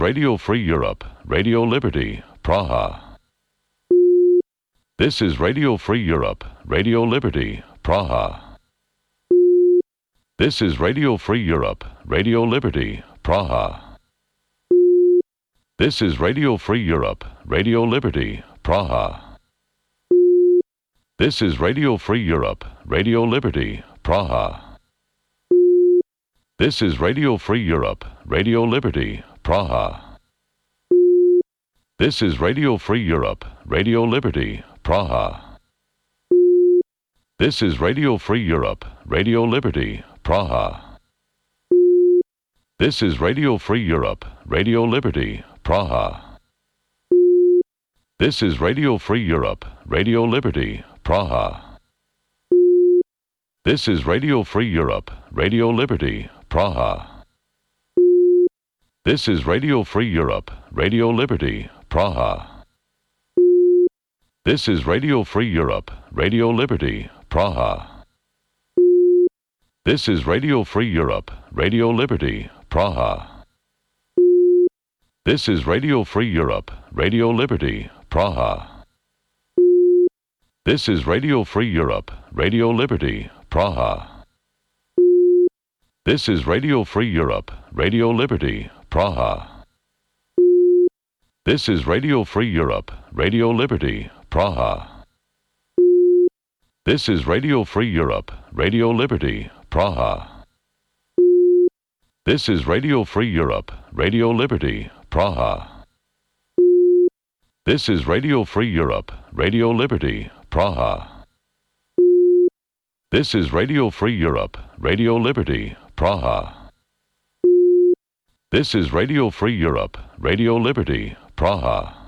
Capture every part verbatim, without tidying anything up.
Radio Free Europe, Radio Liberty, Praha. This is Radio Free Europe, Radio Liberty, Praha. This is Radio Free Europe, Radio Liberty, Praha. This is Radio Free Europe, Radio Liberty, Praha. This is Radio Free Europe, Radio Liberty, Praha. This is Radio Free Europe, Radio Liberty, Praha. This is Radio Free Europe, Radio Liberty, Praha. This is Radio Free Europe, Radio Liberty, Praha. This is Radio Free Europe, Radio Liberty, Praha. This is Radio Free Europe, Radio Liberty, Praha. This is Radio Free Europe, Radio Liberty, Praha. This is Radio Free Europe, Radio Liberty, Praha. This is Radio Free Europe, Radio Liberty, Praha. This is Radio Free Europe, Radio Liberty, Praha. This is Radio Free Europe, Radio Liberty, Praha. This is Radio Free Europe, Radio Liberty, Praha. This is Radio Free Europe, Radio Liberty, Praha. This is Radio Free Europe, Radio Liberty, Praha. This is Radio Free Europe, Radio Liberty, Praha. This is Radio Free Europe, Radio Liberty, Praha. This is Radio Free Europe, Radio Liberty, Praha. This is Radio Free Europe, Radio Liberty, Praha. This is Radio Free Europe, Radio Liberty, Praha.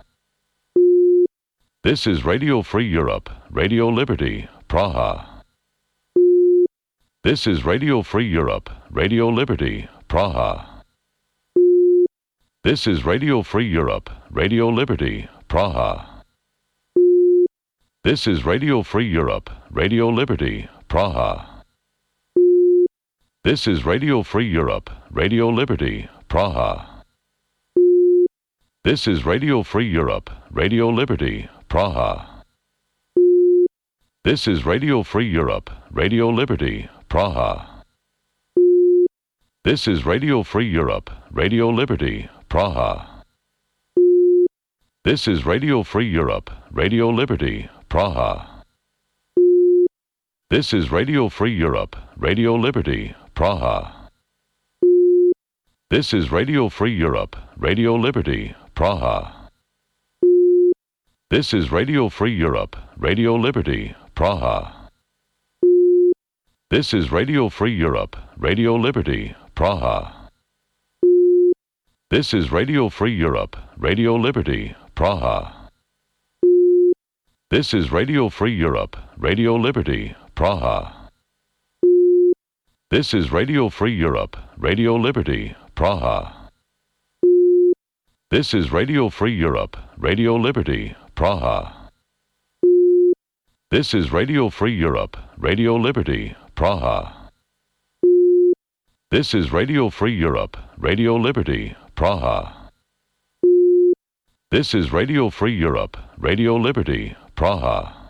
This is Radio Free Europe, Radio Liberty, Praha. This is Radio Free Europe, Radio Liberty, Praha. This is Radio Free Europe, Radio Liberty, Praha. This is Radio Free Europe, Radio Liberty, Praha. This is Radio Free Europe, Radio Liberty, Praha. This is Radio Free Europe, Radio Liberty, Praha. This is Radio Free Europe, Radio Liberty, Praha. This is Radio Free Europe, Radio Liberty, Praha. This is Radio Free Europe, Radio Liberty, Praha. This is Radio Free Europe, Radio Liberty, Praha. This is Radio Free Europe, Radio Liberty, Praha. This is Radio Free Europe, Radio Liberty, Praha. This is Radio Free Europe, Radio Liberty, Praha. This is Radio Free Europe, Radio Liberty, Praha. This is Radio Free Europe, Radio Liberty, Praha. This is Radio Free Europe, Radio Liberty, Praha. This is Radio Free Europe, Radio Liberty, Praha. This is Radio Free Europe, Radio Liberty, Praha. This is Radio Free Europe, Radio Liberty, Praha. This is Radio Free Europe, Radio Liberty, Praha.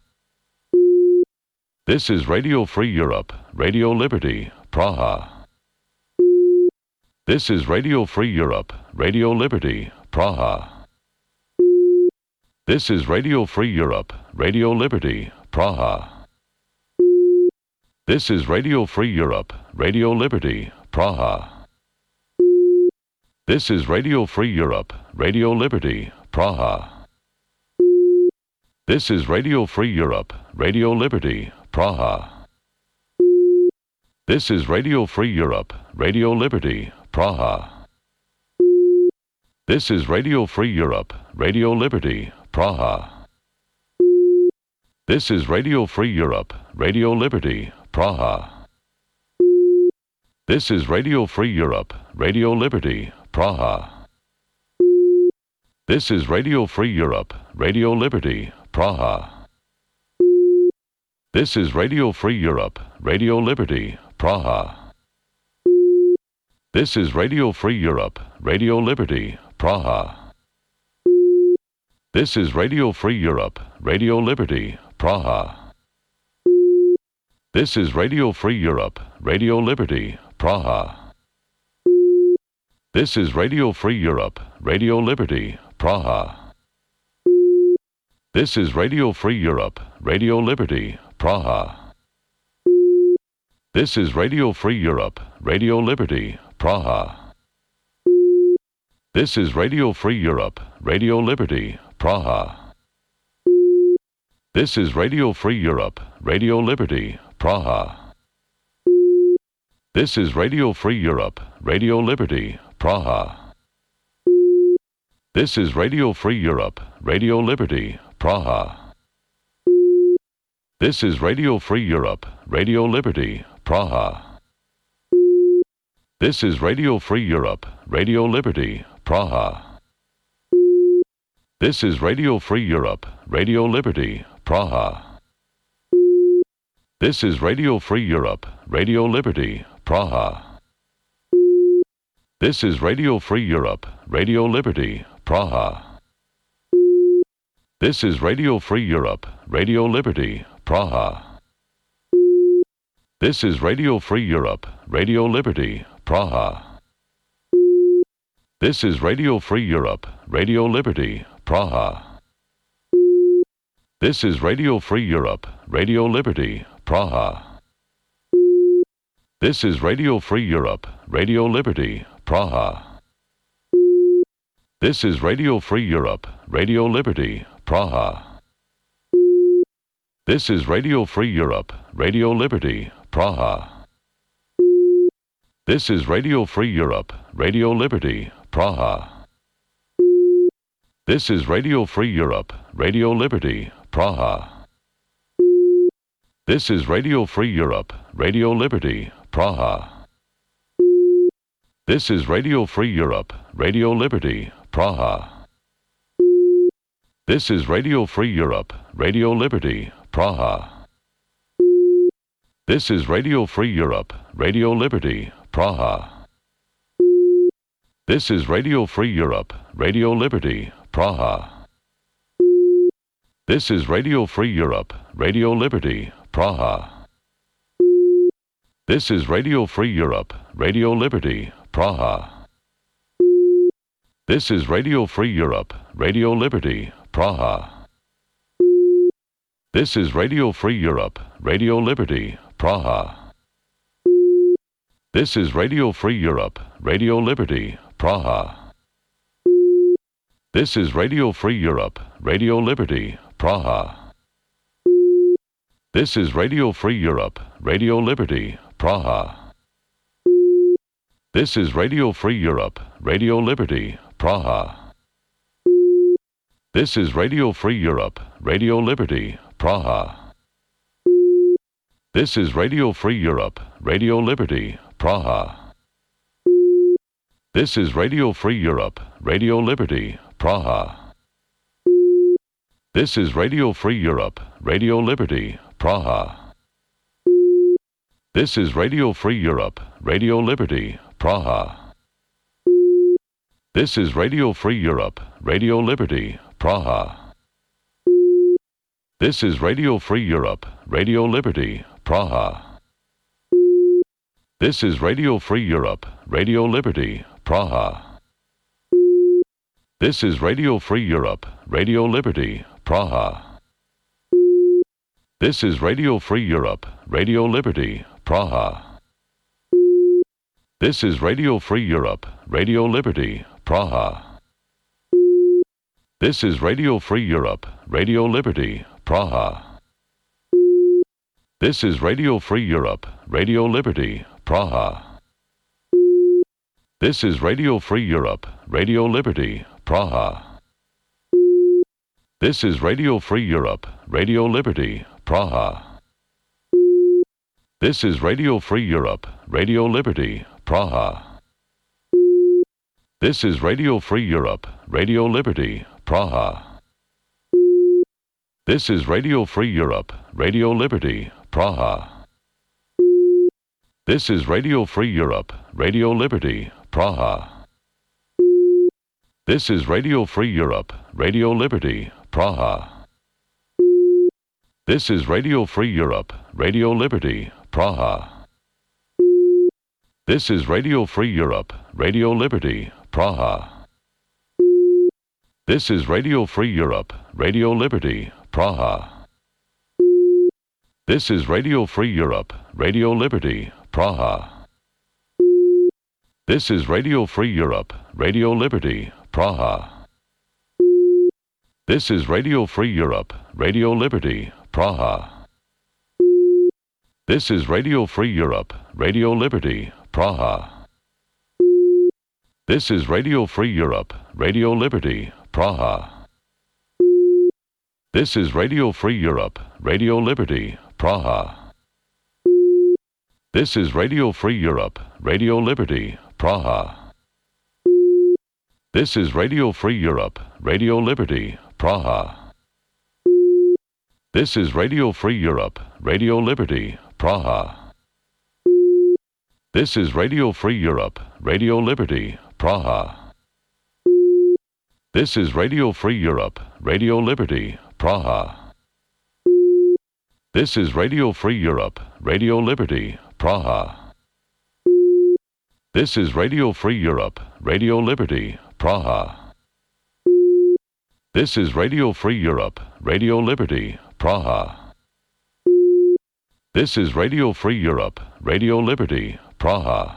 This is Radio Free Europe, Radio Liberty, Praha. This is Radio Free Europe, Radio Liberty, Praha. This is Radio Free Europe, Radio Liberty, Praha. This is Radio Free Europe, Radio Liberty, Praha. This is Radio Free Europe, Radio Liberty, Praha. This is Radio Free Europe, Radio Liberty, Praha. This is Radio Free Europe, Radio Liberty, Praha. This is Radio Free Europe, Radio Liberty, Praha. This is Radio Free Europe, Radio Liberty, Praha. This is Radio Free Europe, Radio Liberty, Praha. This is Radio Free Europe, Radio Liberty, Praha. This is Radio Free Europe, Radio Liberty, Praha. This is Radio Free Europe, Radio Liberty, Praha. This is Radio Free Europe, Radio Liberty, Praha. This is Radio Free Europe, Radio Liberty, Praha. This is Radio Free Europe, Radio Liberty, Praha. This is Radio Free Europe, Radio Liberty, Praha. This is Radio Free Europe, Radio Liberty, Praha. This is Radio Free Europe, Radio Liberty, Praha. This is Radio Free Europe, Radio Liberty, Praha. This is Radio Free Europe, Radio Liberty, Praha. This is Radio Free Europe, Radio Liberty, Praha. This is Radio Free Europe, Radio Liberty, Praha. This is Radio Free Europe, Radio Liberty, Praha. This is Radio Free Europe, Radio Liberty, Praha. This is Radio Free Europe, Radio Liberty, Praha. This is Radio Free Europe, Radio Liberty, Praha. This is Radio Free Europe, Radio Liberty, Praha. This is Radio Free Europe, Radio Liberty, Praha. This is Radio Free Europe, Radio Liberty, Praha. This is Radio Free Europe, Radio Liberty, Praha. This is Radio Free Europe, Radio Liberty, Praha. This is Radio Free Europe, Radio Liberty, Praha. This is Radio Free Europe, Radio Liberty, Praha. This is Radio Free Europe, Radio Liberty, Praha. This is Radio Free Europe, Radio Liberty, Praha. This is Radio Free Europe, Radio Liberty, Praha. This is Radio Free Europe, Radio Liberty, Praha. This is Radio Free Europe, Radio Liberty, Praha. This is Radio Free Europe, Radio Liberty, Praha. This is Radio Free Europe, Radio Liberty, Praha. This is Radio Free Europe, Radio Liberty, Praha. This is Radio Free Europe, Radio Liberty, Praha. This is Radio Free Europe, Radio Liberty, Praha. This is Radio Free Europe, Radio Liberty, Praha. This is Radio Free Europe, Radio Liberty, Praha. This is Radio Free Europe, Radio Liberty, Praha. This is Radio Free Europe, Radio Liberty, Praha. This is Radio Free Europe, Radio Liberty, Praha. This is Radio Free Europe, Radio Liberty, Praha. This is Radio Free Europe, Radio Liberty, Praha. This is Radio Free Europe, Radio Liberty, Praha. This is Radio Free Europe, Radio Liberty, Praha. This is Radio Free Europe, Radio Liberty, Praha. This is Radio Free Europe, Radio Liberty, Praha. This is Radio Free Europe, Radio Liberty, Praha. This is Radio Free Europe, Radio Liberty, Praha. This is Radio Free Europe, Radio Liberty, Praha. This is Radio Free Europe, Radio Liberty, Praha. This is Radio Free Europe, Radio Liberty, Praha. This is Radio Free Europe, Radio Liberty, Praha. This is Radio Free Europe, Radio Liberty, Praha. This is Radio Free Europe, Radio Liberty, Praha. This is Radio Free Europe, Radio Liberty, Praha. This is Radio Free Europe, Radio Liberty, Praha. This is Radio Free Europe, Radio Liberty, Praha. This is Radio Free Europe, Radio Liberty, Praha. This is Radio Free Europe, Radio Liberty, Praha. This is Radio Free Europe, Radio Liberty, Praha. This is Radio Free Europe, Radio Liberty, Praha. This is Radio Free Europe, Radio Liberty, Praha. This is Radio Free Europe, Radio Liberty, Praha. This is Radio Free Europe, Radio Liberty, Praha. This is Radio Free Europe, Radio Liberty, Praha. This is Radio Free Europe, Radio Liberty, Praha. This is Radio Free Europe, Radio Liberty, Praha. This is Radio Free Europe, Radio Liberty, Praha. This is Radio Free Europe, Radio Liberty, Praha. This is Radio Free Europe, Radio Liberty, Praha. This is Radio Free Europe, Radio Liberty, Praha. This is Radio Free Europe, Radio Liberty, Praha. This is Radio Free Europe, Radio Liberty, Praha. This is Radio Free Europe, Radio Liberty, Praha. This is Radio Free Europe, Radio Liberty, Praha. This is Radio Free Europe, Radio Liberty, Praha. This is Radio Free Europe, Radio Liberty, Praha. This is Radio Free Europe, Radio Liberty, Praha.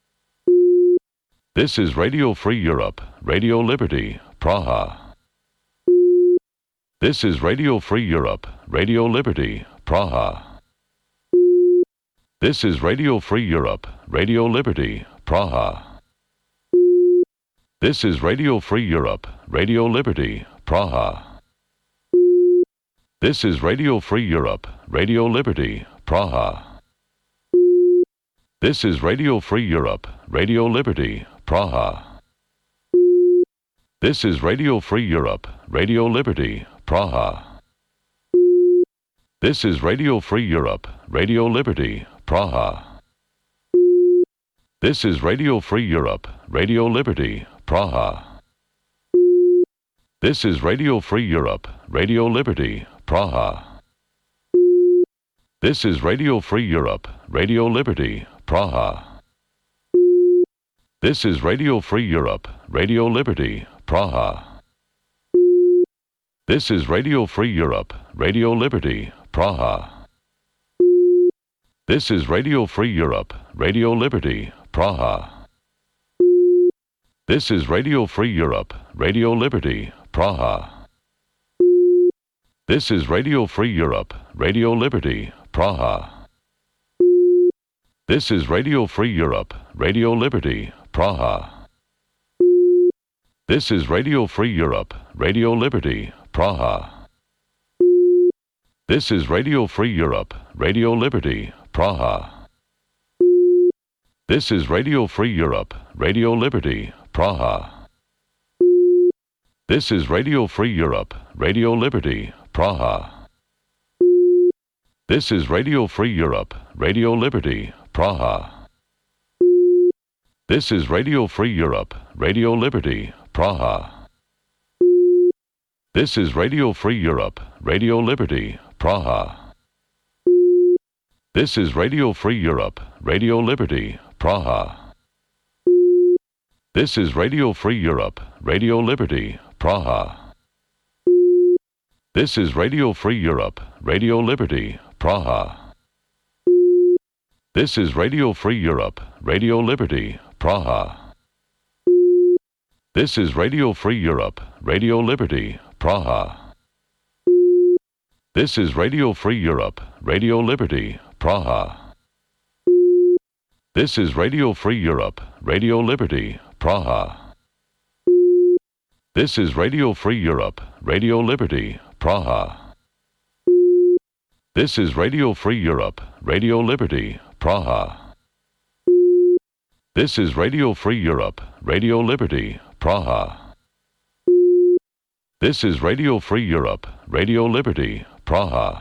This is Radio Free Europe, Radio Liberty, Praha. This is Radio Free Europe, Radio Liberty, Praha. This is Radio Free Europe, Radio Liberty, Praha. This is Radio Free Europe, Radio Liberty, Praha. This is Radio Free Europe, Radio Liberty, Praha. This is Radio Free Europe, Radio Liberty, Praha. This is Radio Free Europe, Radio Liberty, Praha. This is Radio Free Europe, Radio Liberty, Praha. This is Radio Free Europe, Radio Liberty, Praha. This is Radio Free Europe, Radio Liberty, Praha. This is Radio Free Europe, Radio Liberty, Praha. This is Radio Free Europe, Radio Liberty, Praha. This is Radio Free Europe, Radio Liberty, Praha. This is Radio Free Europe, Radio Liberty, Praha. This is Radio Free Europe, Radio Liberty, Praha. This is Radio Free Europe, Radio Liberty, Praha. This is Radio Free Europe, Radio Liberty, Praha. This is Radio Free Europe, Radio Liberty, Praha. This is Radio Free Europe, Radio Liberty, Praha. This is Radio Free Europe, Radio Liberty, Praha. This is Radio Free Europe, Radio Liberty, Praha. This is Radio Free Europe, Radio Liberty, Praha. This is Radio Free Europe, Radio Liberty, Praha. This is Radio Free Europe, Radio Liberty, Praha. This is Radio Free Europe, Radio Liberty, Praha. This is Radio Free Europe, Radio Liberty, Praha. This is Radio Free Europe, Radio Liberty, Praha. This is Radio Free Europe, Radio Liberty, Praha. This is Radio Free Europe, Radio Liberty, Praha. This is Radio Free Europe, Radio Liberty, Praha. This is Radio Free Europe, Radio Liberty, Praha. This is Radio Free Europe, Radio Liberty, Praha. This is Radio Free Europe, Radio Liberty, Praha. This is Radio Free Europe, Radio Liberty, Praha. This is Radio Free Europe, Radio Liberty, Praha.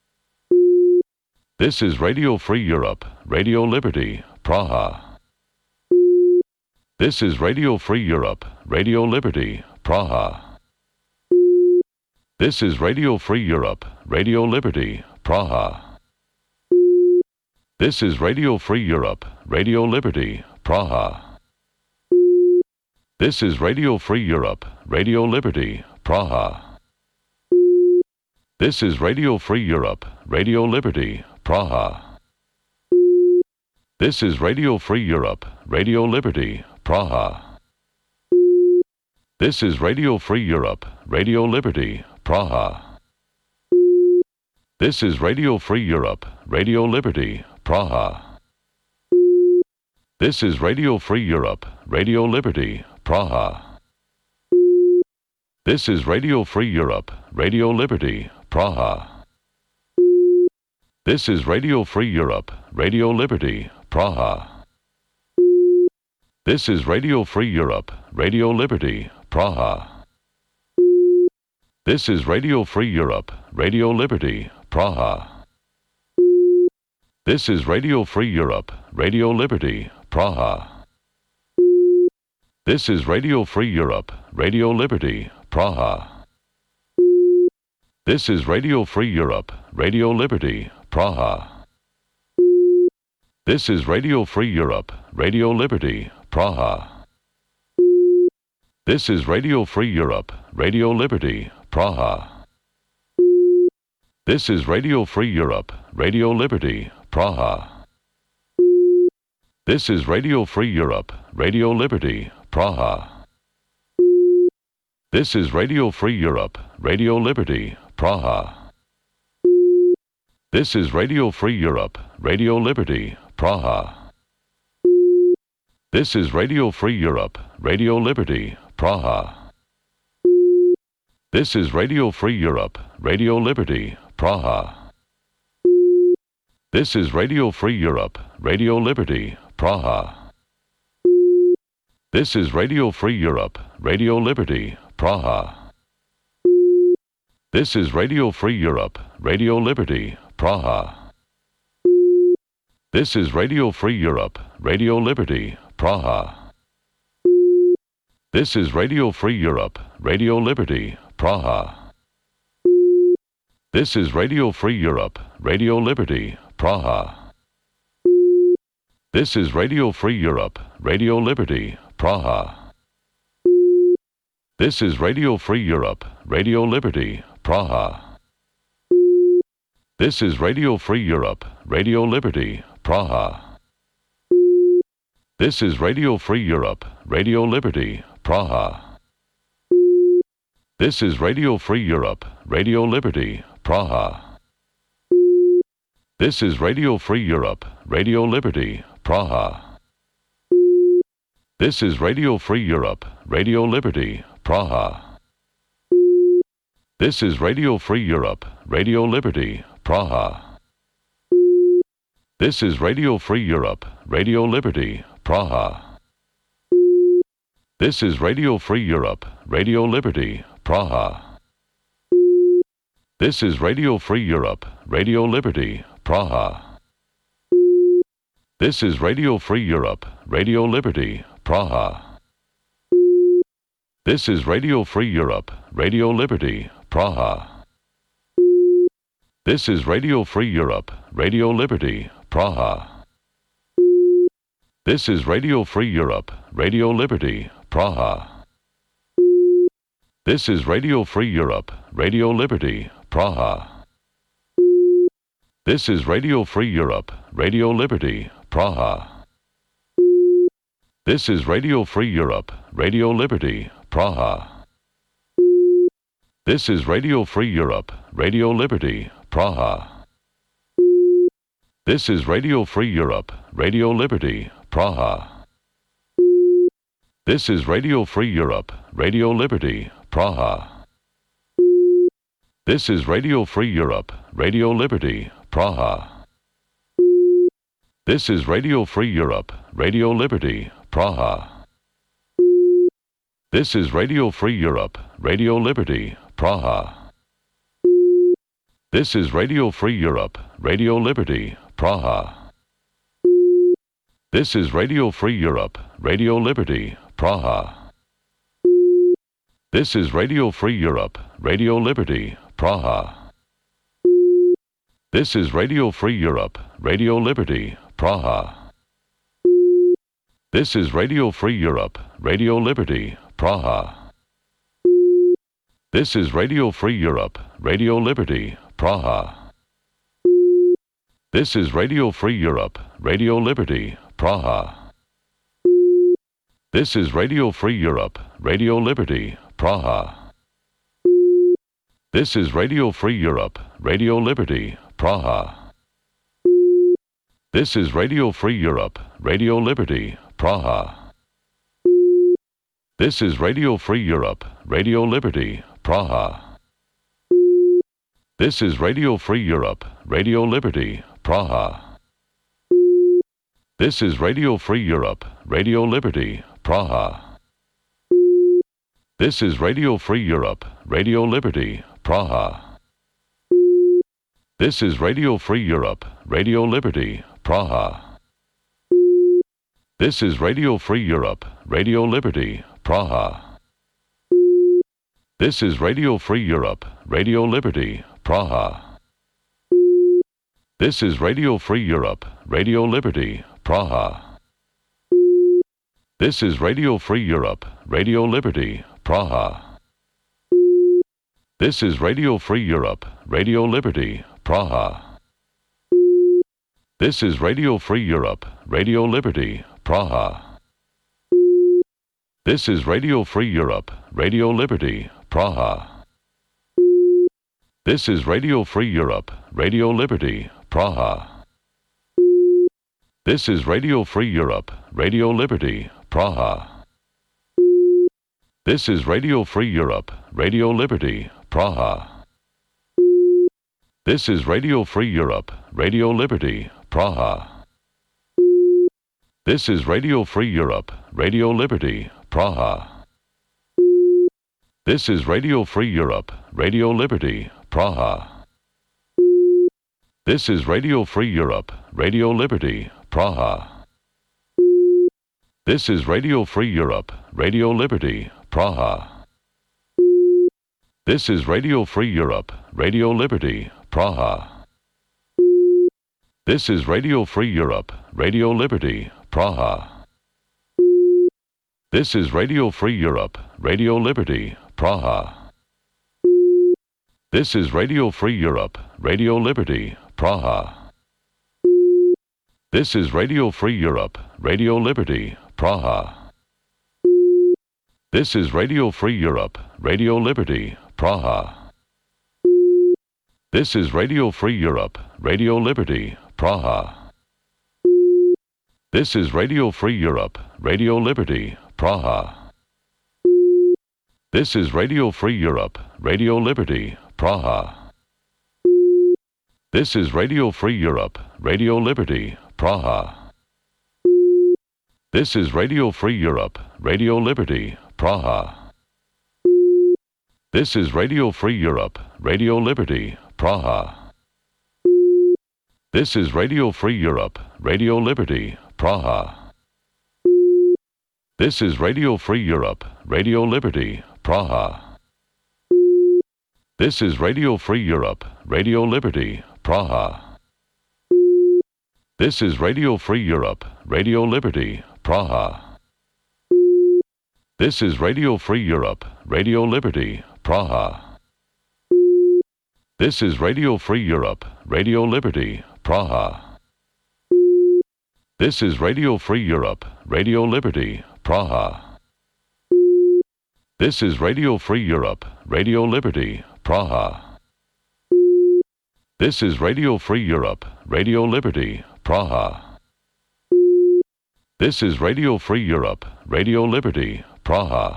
This is Radio Free Europe, Radio Liberty, Praha. This is Radio Free Europe, Radio Liberty, Praha. This is Radio Free Europe, Radio Liberty, Praha. This is Radio Free Europe, Radio Liberty, Praha. This is Radio Free Europe, Radio Liberty, Praha. This is Radio Free Europe, Radio Liberty, Praha. This is Radio Free Europe, Radio Liberty, Praha. This is Radio Free Europe, Radio Liberty, Praha. This is Radio Free Europe, Radio Liberty, Praha. This is Radio Free Europe, Radio Liberty, Praha. This is Radio Free Europe, Radio Liberty, Praha. This is Radio Free Europe, Radio Liberty, Praha. This is Radio Free Europe, Radio Liberty, Praha. This is Radio Free Europe, Radio Liberty, Praha. This is Radio Free Europe, Radio Liberty, Praha. This is Radio Free Europe, Radio Liberty, Praha. This is Radio Free Europe, Radio Liberty, Praha. This is Radio Free Europe, Radio Liberty, Praha. This is Radio Free Europe, Radio Liberty, Praha. This is Radio Free Europe, Radio Liberty, Praha. This is Radio Free Europe, Radio Liberty, Praha. This is Radio Free Europe, Radio Liberty, Praha. This is Radio Free Europe, Radio Liberty, Praha. This is Radio Free Europe, Radio Liberty, Praha. This is Radio Free Europe, Radio Liberty, Praha. This is Radio Free Europe, Radio Liberty, Praha. This is Radio Free Europe, Radio Liberty, Praha. This is Radio Free Europe, Radio Liberty, Praha. This is Radio Free Europe, Radio Liberty, Praha. This is Radio Free Europe, Radio Liberty, Praha. This is Radio Free Europe, Radio Liberty, Praha. This is Radio Free Europe, Radio Liberty, Praha. This is Radio Free Europe, Radio Liberty, Praha. This is Radio Free Europe, Radio Liberty, Praha. This is Radio Free Europe, Radio Liberty, Praha. This is Radio Free Europe, Radio Liberty, Praha. This is Radio Free Europe, Radio Liberty, Praha. This is Radio Free Europe, Radio Liberty, Praha. This is Radio Free Europe, Radio Liberty, Praha. This is Radio Free Europe, Radio Liberty, Praha. This is Radio Free Europe, Radio Liberty, Praha. This is Radio Free Europe, Radio Liberty, Praha. This is Radio Free Europe, Radio Liberty, Praha. This is Radio Free Europe, Radio Liberty, Praha. This is Radio Free Europe, Radio Liberty, Praha. This is Radio Free Europe, Radio Liberty, Praha. This is Radio Free Europe, Radio Liberty, Praha. This is Radio Free Europe, Radio Liberty, Praha. This is Radio Free Europe, Radio Liberty, Praha. This is Radio Free Europe, Radio Liberty, Praha. This is Radio Free Europe, Radio Liberty, Praha. This is Radio Free Europe, Radio Liberty, Praha. This is Radio Free Europe, Radio Liberty, Praha. This is Radio Free Europe, Radio Liberty, Praha. This is Radio Free Europe, Radio Liberty, Praha. This is Radio Free Europe, Radio Liberty, Praha. This is Radio Free Europe, Radio Liberty, Praha. This is Radio Free Europe, Radio Liberty, Praha. This is Radio Free Europe, Radio Liberty, Praha. This is Radio Free Europe, Radio Liberty, Praha. This is Radio Free Europe, Radio Liberty, Praha. This is Radio Free Europe, Radio Liberty, Praha. This is Radio Free Europe, Radio Liberty, Praha. This is Radio Free Europe, Radio Liberty, Praha. This is Radio Free Europe, Radio Liberty, Praha. This is Radio Free Europe, Radio Liberty, Praha. This is Radio Free Europe, Radio Liberty, Praha. This is Radio Free Europe, Radio Liberty, Praha. This is Radio Free Europe, Radio Liberty, Praha. This is Radio Free Europe, Radio Liberty, Praha. This is Radio Free Europe, Radio Liberty, Praha. This is Radio Free Europe, Radio Liberty, Praha. This is Radio Free Europe, Radio Liberty, Praha. This is Radio Free Europe, Radio Liberty, Praha. This is Radio Free Europe, Radio Liberty, Praha. This is Radio Free Europe, Radio Liberty, Praha. This is Radio Free Europe, Radio Liberty, Praha. This is Radio Free Europe, Radio Liberty, Praha. This is Radio Free Europe, Radio Liberty, Praha. This is Radio Free Europe, Radio Liberty, Praha. This is Radio Free Europe, Radio Liberty, Praha. This is Radio Free Europe, Radio Liberty, Praha. This is Radio Free Europe, Radio Liberty, Praha. This is Radio Free Europe, Radio Liberty, Praha. This is Radio Free Europe, Radio Liberty, Praha. This is Radio Free Europe, Radio Liberty, Praha. This is Radio Free Europe, Radio Liberty, Praha. This is Radio Free Europe, Radio Liberty, Praha. This is Radio Free Europe, Radio Liberty, Praha. This is Radio Free Europe, Radio Liberty, Praha. This is Radio Free Europe, Radio Liberty, Praha. This is Radio Free Europe, Radio Liberty, Praha. This is Radio Free Europe, Radio Liberty, Praha. This is Radio Free Europe, Radio Liberty, Praha. This is Radio Free Europe, Radio Liberty, Praha. This is Radio Free Europe, Radio Liberty, Praha. This is Radio Free Europe, Radio Liberty, Praha. This is Radio Free Europe, Radio Liberty, Praha. This is Radio Free Europe, Radio Liberty, Praha. This is Radio Free Europe, Radio Liberty, Praha. This is Radio Free Europe, Radio Liberty, Praha. This is Radio Free Europe, Radio Liberty, Praha. This is Radio Free Europe, Radio Liberty, Praha. This is Radio Free Europe, Radio Liberty, Praha. This is Radio Free Europe, Radio Liberty, Praha. This is Radio Free Europe, Radio Liberty, Praha. This is Radio Free Europe, Radio Liberty, Praha.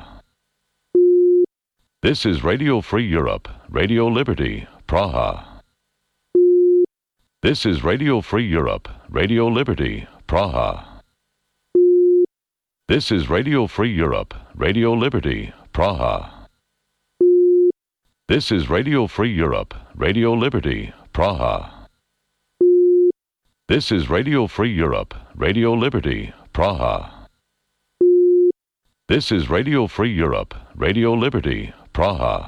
This is Radio Free Europe, Radio Liberty, Praha. This is Radio Free Europe, Radio Liberty, Praha. This is Radio Free Europe, Radio Liberty, Praha. This is Radio Free Europe, Radio Liberty, Praha. This is Radio Free Europe, Radio Liberty, Praha. This is Radio Free Europe, Radio Liberty, Praha.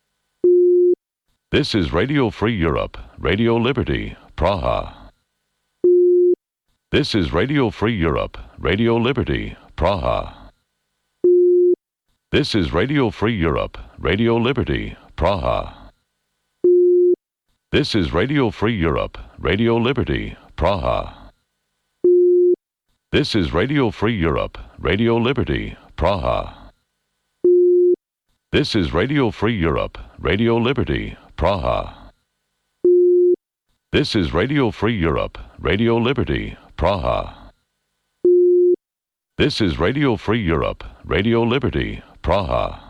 This is Radio Free Europe, Radio Liberty, Praha. This is Radio Free Europe, Radio Liberty, Praha. This is Radio Free Europe, Radio Liberty, Praha. This is Radio Free Europe, Radio Liberty, Praha. This is Radio Free Europe, Radio Liberty, Praha. This is Radio Free Europe, Radio Liberty, Praha. This is Radio Free Europe, Radio Liberty, Praha. This is Radio Free Europe, Radio Liberty, Praha.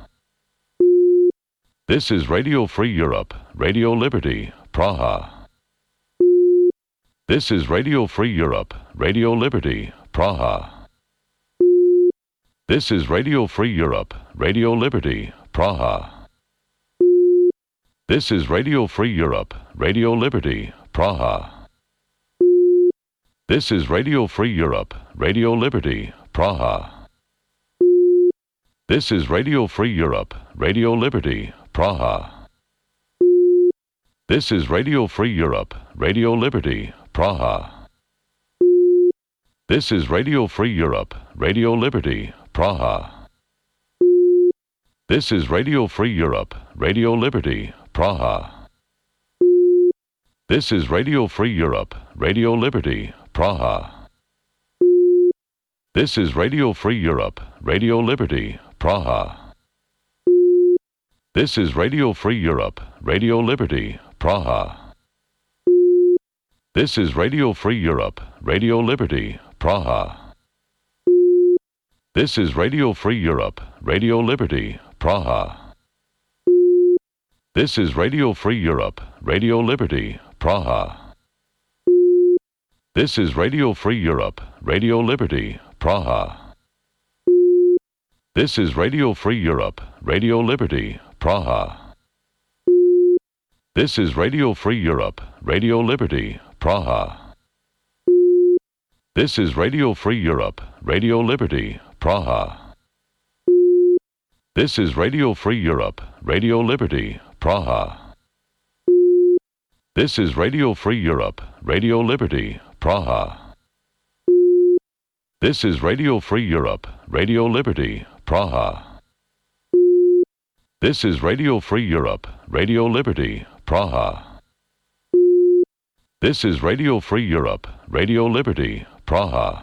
This is Radio Free Europe, Radio Liberty, Praha. This is Radio Free Europe, Radio Liberty, Praha. This is Radio Free Europe, Radio Liberty, Praha. This is Radio Free Europe, Radio Liberty, Praha. This is Radio Free Europe, Radio Liberty, Praha. This is Radio Free Europe, Radio Liberty, Praha. This is Radio Free Europe, Radio Liberty, Praha. This is Radio Free Europe, Radio Liberty, Praha. This is Radio Free Europe, Radio Liberty, Praha. This is Radio Free Europe, Radio Liberty, Praha. This is Radio Free Europe, Radio Liberty, Praha. This is Radio Free Europe, Radio Liberty, Praha. This is Radio Free Europe, Radio Liberty, Praha. This is Radio Free Europe, Radio Liberty, Praha. This is Radio Free Europe, Radio Liberty, Praha. This is Radio Free Europe, Radio Liberty, Praha. This is Radio Free Europe, Radio Liberty, Praha. This is Radio Free Europe, Radio Liberty, Praha. This is Radio Free Europe, Radio Liberty, Praha. This is Radio Free Europe, Radio Liberty, Praha. This is Radio Free Europe, Radio Liberty, Praha. This is Radio Free Europe, Radio Liberty, Praha. This is Radio Free Europe, Radio Liberty, Praha. This is Radio Free Europe, Radio Liberty, Praha.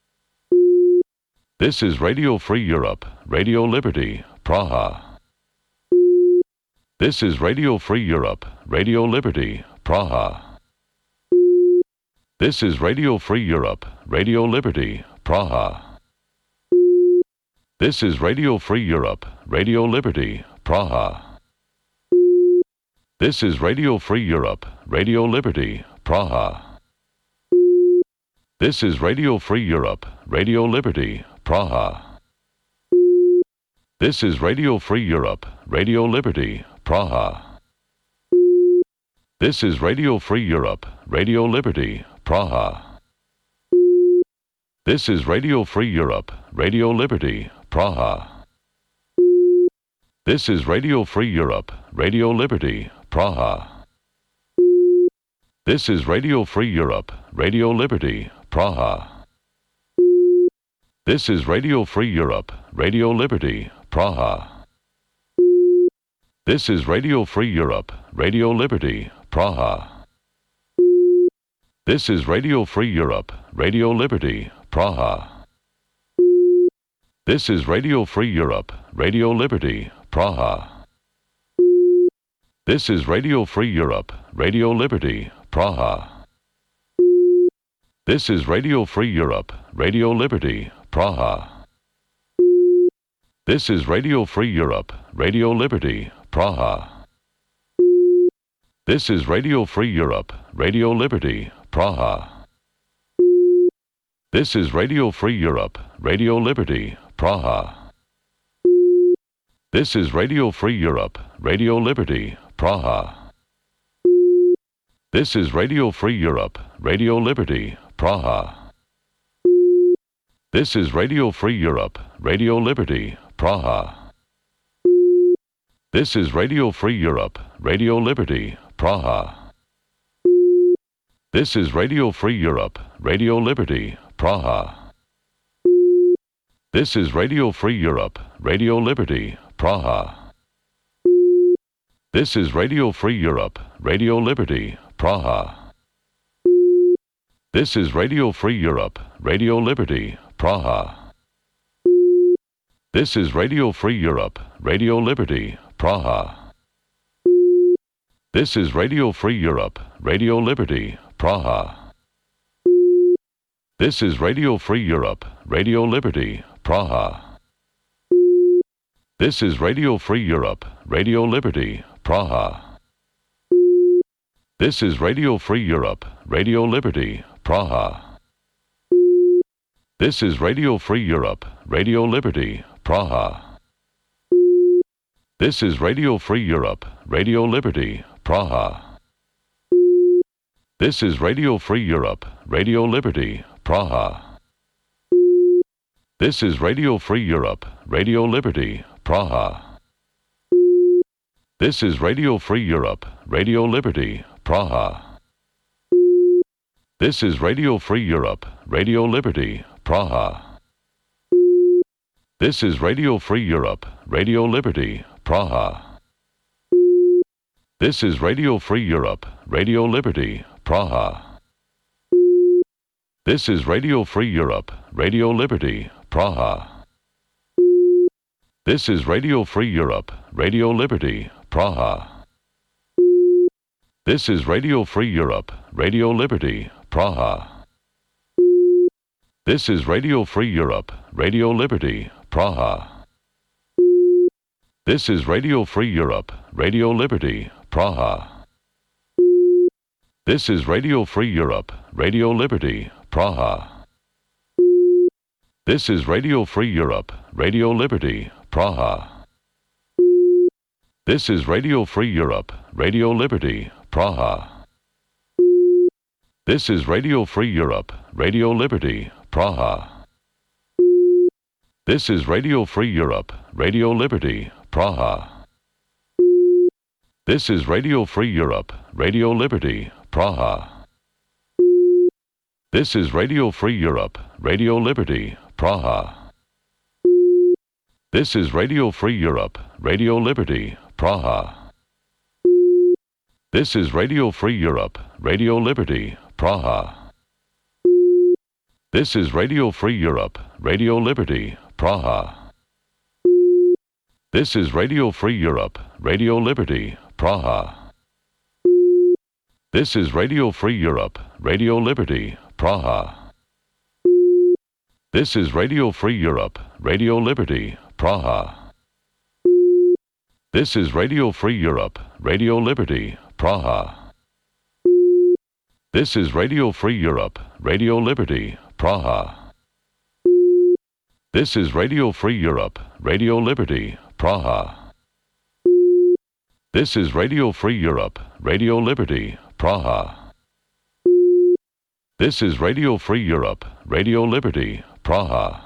This is Radio Free Europe, Radio Liberty, Praha. This is Radio Free Europe, Radio Liberty, Praha. This is Radio Free Europe, Radio Liberty, Praha. This is Radio Free Europe, Radio Liberty, Praha. This is Radio Free Europe, Radio Liberty, Praha. This is Radio Free Europe, Radio Liberty, Praha. This is Radio Free Europe, Radio Liberty, Praha. This is Radio Free Europe, Radio Liberty, Praha. This is Radio Free Europe, Radio Liberty, Praha. This is Radio Free Europe, Radio Liberty, Praha. This is Radio Free Europe, Radio Liberty, Praha. This is Radio Free Europe, Radio Liberty, Praha. This is Radio Free Europe, Radio Liberty, Praha. This is Radio Free Europe, Radio Liberty, Praha. This is Radio Free Europe, Radio Liberty, Praha. This is Radio Free Europe, Radio Liberty, Praha. This is Radio Free Europe, Radio Liberty, Praha. This is Radio Free Europe, Radio Liberty, Praha. This is Radio Free Europe, Radio Liberty, Praha. This is Radio Free Europe, Radio Liberty, Praha. This is Radio Free Europe, Radio Liberty, Praha. This is Radio Free Europe, Radio Liberty, Praha. This is Radio Free Europe, Radio Liberty, Praha. This is Radio Free Europe, Radio Liberty, Praha. This is Radio Free Europe, Radio Liberty, Praha. This is Radio Free Europe, Radio Liberty, Praha. This is Radio Free Europe, Radio Liberty, Praha. This is Radio Free Europe, Radio Liberty, Praha. This is Radio Free Europe, Radio Liberty, Praha. This is Radio Free Europe, Radio Liberty, Praha. This is Radio Free Europe, Radio Liberty, Praha. This is Radio Free Europe, Radio Liberty, Praha. This is Radio Free Europe, Radio Liberty, Praha. This is Radio Free Europe, Radio Liberty, Praha. This is Radio Free Europe, Radio Liberty, Praha. This is Radio Free Europe, Radio Liberty, Praha. This is Radio Free Europe, Radio Liberty, Praha. This is Radio Free Europe, Radio Liberty, Praha. This is Radio Free Europe, Radio Liberty, Praha. This is Radio Free Europe, Radio Liberty, Praha. This is Radio Free Europe, Radio Liberty, Praha. This is Radio Free Europe, Radio Liberty, Praha. This is Radio Free Europe, Radio Liberty, Praha. This is Radio Free Europe, Radio Liberty, Praha. This is Radio Free Europe, Radio Liberty, Praha. This is Radio Free Europe, Radio Liberty, Praha. This is Radio Free Europe, Radio Liberty, Praha. This is Radio Free Europe, Radio Liberty, Praha. This is Radio Free Europe, Radio Liberty, Praha. This is Radio Free Europe, Radio Liberty, Praha. This is Radio Free Europe, Radio Liberty, Praha. This is Radio Free Europe, Radio Liberty, Praha. This is Radio Free Europe, Radio Liberty, Praha. This is Radio Free Europe, Radio Liberty, Praha. This is Radio Free Europe, Radio Liberty, Praha. This is Radio Free Europe, Radio Liberty, Praha. This is Radio Free Europe, Radio Liberty, Praha. This is Radio Free Europe, Radio Liberty, Praha. This is Radio Free Europe, Radio Liberty, Praha. This is Radio Free Europe, Radio Liberty, Praha. This is Radio Free Europe, Radio Liberty, Praha. This is Radio Free Europe, Radio Liberty, Praha. This is Radio Free Europe, Radio Liberty, Praha. This is Radio Free Europe, Radio Liberty, Praha.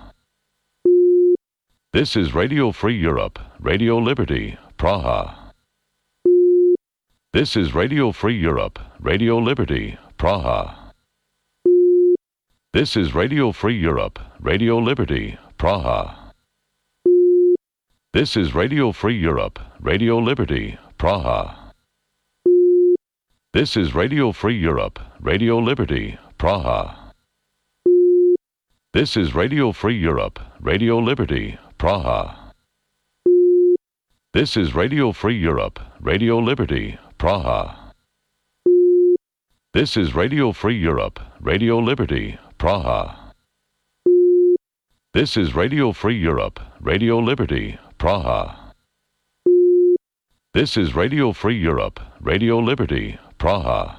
This is Radio Free Europe, Radio Liberty, Praha. This is Radio Free Europe, Radio Liberty, Praha. This is Radio Free Europe, Radio Liberty, Praha. This is Radio Free Europe, Radio Liberty, Praha. This is Radio Free Europe, Radio Liberty, Praha. This is Radio Free Europe, Radio Liberty, Praha. This is Radio Free Europe, Radio Liberty, Praha. This is Radio Free Europe, Radio Liberty, Praha. This is Radio Free Europe, Radio Liberty, Praha. This is Radio Free Europe, Radio Liberty, Praha.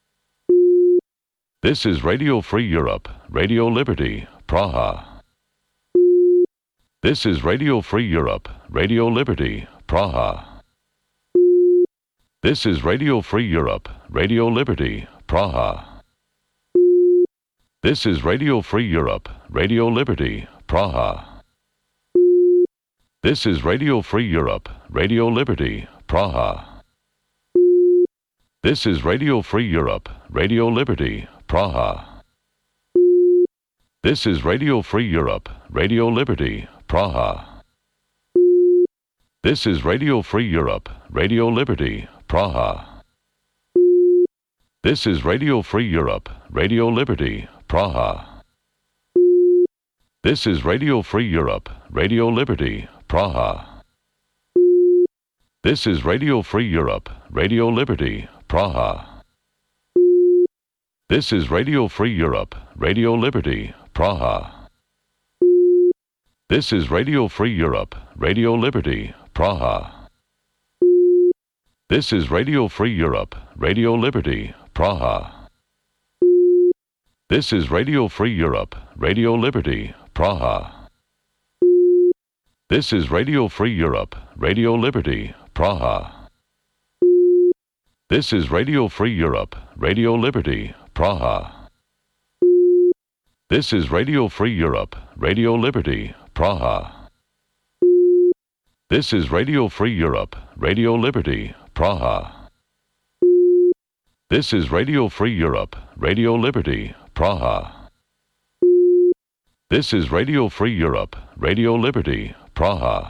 This is Radio Free Europe, Radio Liberty, Praha. This is Radio Free Europe, Radio Liberty, Praha. This is Radio Free Europe, Radio Liberty, Praha. This is Radio Free Europe, Radio Liberty, Praha. This is Radio Free Europe, Radio Liberty, Praha. This is Radio Free Europe, Radio Liberty, Praha. This is Radio Free Europe, Radio Liberty, Praha. This is Radio Free Europe, Radio Liberty, Praha. This is Radio Free Europe, Radio Liberty, Praha. This is Radio Free Europe, Radio Liberty, Praha. This is Radio Free Europe, Radio Liberty, Praha. This is Radio Free Europe, Radio Liberty, Praha. This is Radio Free Europe, Radio Liberty, Praha. This is Radio Free Europe, Radio Liberty, Praha. This is Radio Free Europe, Radio Liberty, Praha. This is Radio Free Europe, Radio Liberty, Praha. This is Radio Free Europe, Radio Liberty, Praha. This is Radio Free Europe, Radio Liberty, Praha. This is Radio Free Europe, Radio Liberty, Praha. This is Radio Free Europe, Radio Liberty, Praha. This is Radio Free Europe, Radio Liberty, Praha.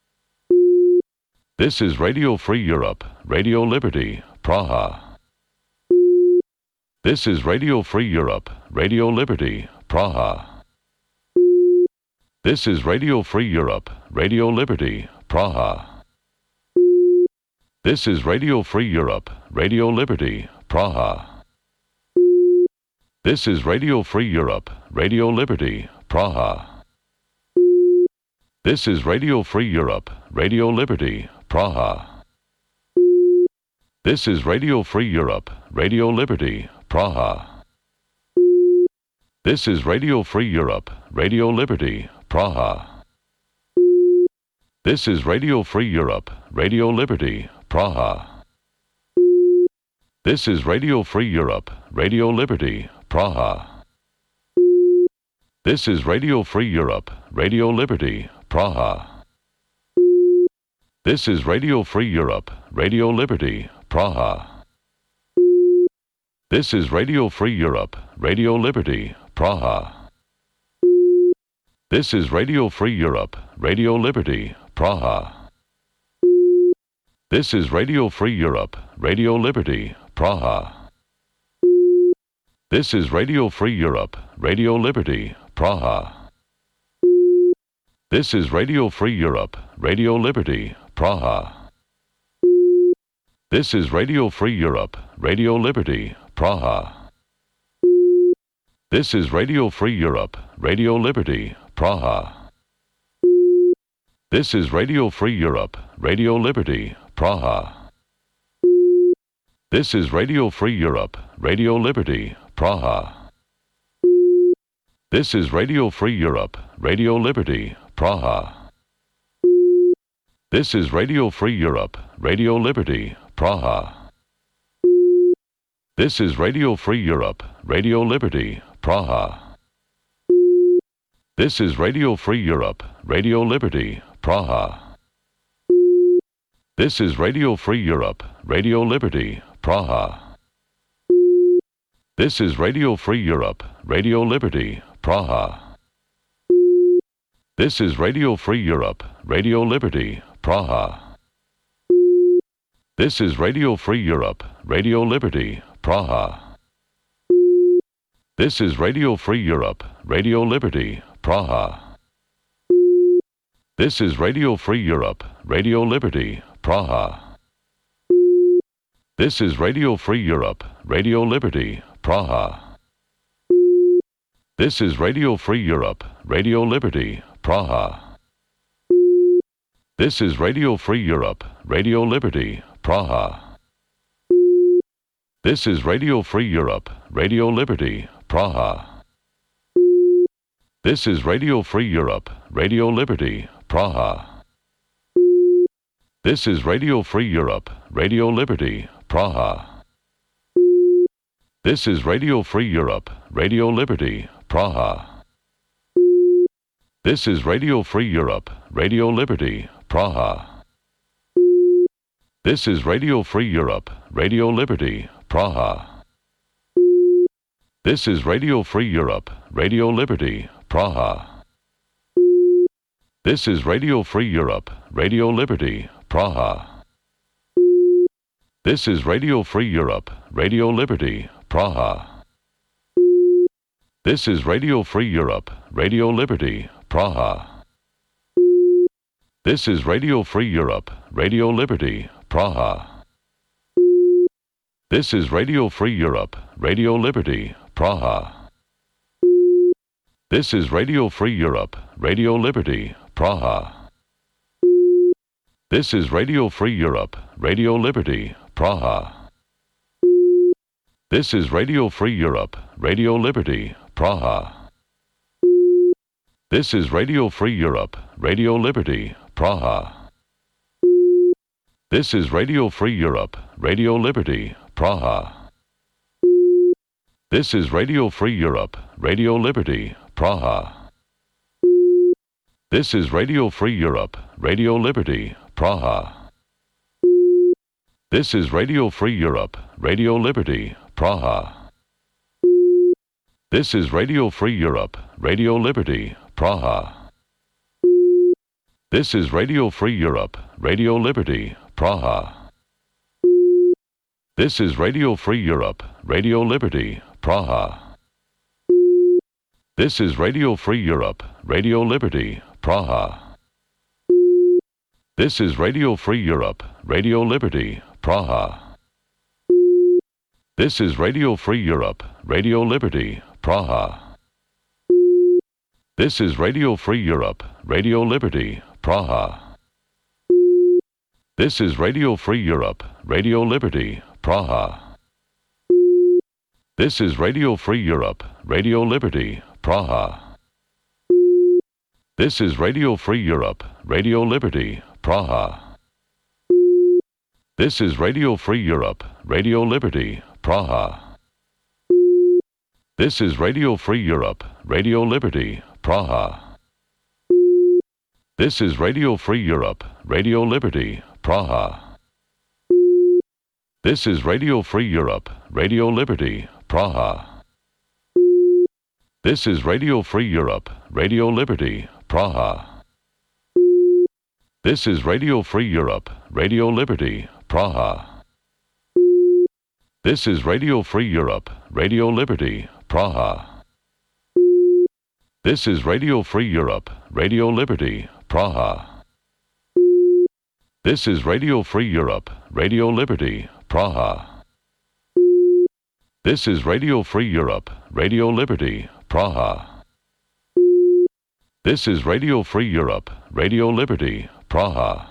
This is Radio Free Europe, Radio Liberty, Praha. This is Radio Free Europe, Radio Liberty, Praha. This is Radio Free Europe, Radio Liberty, Praha. This is Radio Free Europe, Radio Liberty, Praha. This is Radio Free Europe, Radio Liberty, Praha. This is Radio Free Europe, Radio Liberty, Praha. This is Radio Free Europe, Radio Liberty, Praha. This is Radio Free Europe, Radio Liberty, Praha. This is Radio Free Europe, Radio Liberty, Praha. This is Radio Free Europe, Radio Liberty, Praha. This is Radio Free Europe, Radio Liberty, Praha. This is Radio Free Europe, Radio Liberty, Praha. This is Radio Free Europe, Radio Liberty, Praha. This is Radio Free Europe, Radio Liberty, Praha. This is Radio Free Europe, Radio Liberty, Praha. This is Radio Free Europe, Radio Liberty, Praha. This is Radio Free Europe, Radio Liberty, Praha. This is Radio Free Europe, Radio Liberty, Praha. This is Radio Free Europe, Radio Liberty, Praha. This is Radio Free Europe, Radio Liberty, Praha. This is Radio Free Europe, Radio Liberty, Praha. This is Radio Free Europe, Radio Liberty, Praha. This is Radio Free Europe, Radio Liberty, Praha. This is Radio Free Europe, Radio Liberty, Praha. This is Radio Free Europe, Radio Liberty, Praha. This is Radio Free Europe, Radio Liberty, Praha. This is Radio Free Europe, Radio Liberty, Praha. This is Radio Free Europe, Radio Liberty, Praha. This is Radio Free Europe, Radio Liberty, Praha. This is Radio Free Europe, Radio Liberty, Praha. This is Radio Free Europe, Radio Liberty, Praha. This is Radio Free Europe, Radio Liberty, Praha. This is Radio Free Europe, Radio Liberty, Praha. This is Radio Free Europe, Radio Liberty, Praha. This is Radio Free Europe, Radio Liberty, Praha. This is Radio Free Europe, Radio Liberty, Praha. This is Radio Free Europe, Radio Liberty, Praha. This is Radio Free Europe, Radio Liberty, Praha. This is Radio Free Europe, Radio Liberty, Praha. This is Radio Free Europe, Radio Liberty, Praha. This is Radio Free Europe, Radio Liberty, Praha. This is Radio Free Europe, Radio Liberty, Praha. This is Radio Free Europe, Radio Liberty, Praha. This is Radio Free Europe, Radio Liberty, Praha. This is Radio Free Europe, Radio Liberty, Praha. This is Radio Free Europe, Radio Liberty, Praha. This is Radio Free Europe, Radio Liberty, Praha. This is Radio Free Europe, Radio Liberty, Praha. This is Radio Free Europe, Radio Liberty, Praha. This is Radio Free Europe, Radio Liberty, Praha. This is Radio Free Europe, Radio Liberty, Praha. This is Radio Free Europe, Radio Liberty, Praha. This is Radio Free Europe, Radio Liberty, Praha. This is Radio Free Europe, Radio Liberty, Praha. This is Radio Free Europe, Radio Liberty, Praha. This is Radio Free Europe, Radio Liberty, Praha. This is Radio Free Europe, Radio Liberty, Praha. This is Radio Free Europe, Radio Liberty, Praha. This is Radio Free Europe, Radio Liberty, Praha. This is Radio Free Europe, Radio Liberty, Praha. This is Radio Free Europe, Radio Liberty, Praha. This is Radio Free Europe, Radio Liberty, Praha. This is Radio Free Europe, Radio Liberty, Praha. This is Radio Free Europe, Radio Liberty, Praha. This is Radio Free Europe, Radio Liberty, Praha. This is Radio Free Europe, Radio Liberty, Praha. This is Radio Free Europe, Radio Liberty, Praha. This is Radio Free Europe, Radio Liberty, Praha. This is Radio Free Europe, Radio Liberty, Praha. This is Radio Free Europe, Radio Liberty, Praha. This is Radio Free Europe, Radio Liberty, Praha. This is Radio Free Europe, Radio Liberty, Praha. This is Radio Free Europe, Radio Liberty, Praha. This is Radio Free Europe, Radio Liberty, Praha. This is Radio Free Europe, Radio Liberty, Praha.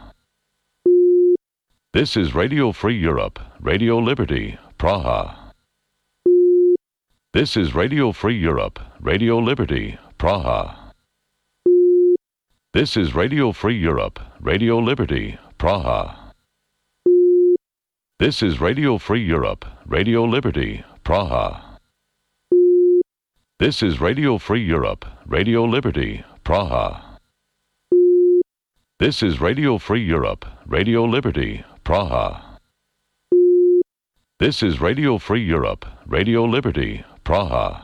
This is Radio Free Europe, Radio Liberty, Praha. This is Radio Free Europe, Radio Liberty, Praha. This is Radio Free Europe, Radio Liberty, Praha. This is Radio Free Europe, Radio Liberty, Praha. This is Radio Free Europe, Radio Liberty, Praha. This is Radio Free Europe, Radio Liberty, Praha. This is Radio Free Europe, Radio Liberty, Praha.